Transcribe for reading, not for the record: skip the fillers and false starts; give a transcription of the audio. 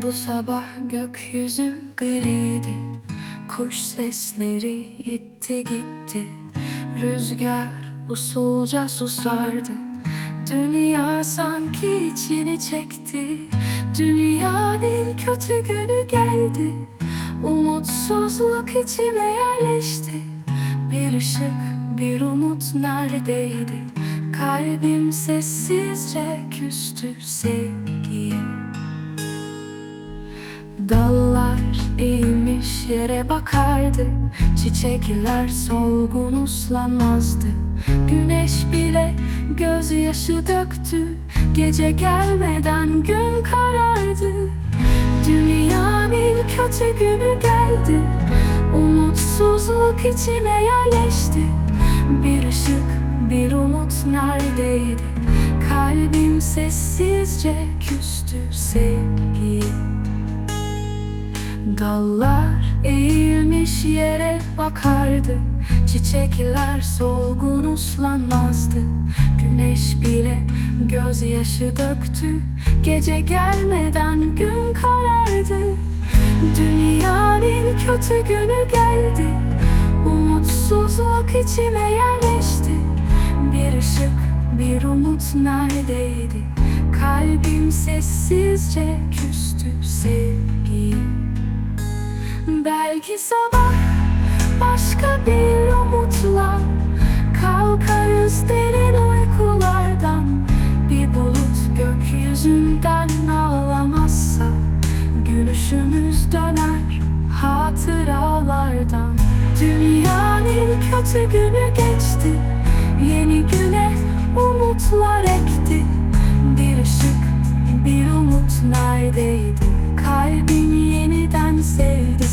Bu sabah gökyüzü griydi, kuş sesleri gitti gitti. Rüzgar usulca susardı, dünya sanki içini çekti. Dünyanın kötü günü geldi, umutsuzluk içime yerleşti. Bir ışık, bir umut neredeydi? Kalbim sessizce küstü sevgiye. Dallar eğilmiş yere bakardı, çiçekler solgun uslanmazdı. Güneş bile gözyaşı döktü, gece gelmeden gün karardı. Dünyanın kötü günü geldi, umutsuzluk içime yerleşti. Bir ışık, bir umut neredeydi? Kalbim sessizce küstü sevgiye. Dallar eğilmiş yere bakardı, çiçekler solgun uslanmazdı. Güneş bile gözyaşı döktü, gece gelmeden gün karardı. Dünyanın kötü günü geldi, umutsuzluk içime yerleşti. Bir ışık, bir umut neredeydi? Kalbim sessizce küstü sevgiye. Belki sabah başka bir umutla kalkarız derin uykulardan. Bir bulut gökyüzünden ağlamazsa gülüşümüz döner hatıralardan. Dünyanın kötü günü geçti, yeni güne umutlar ekti. Bir ışık, bir umut neredeydi? Kalbim yeniden sevdi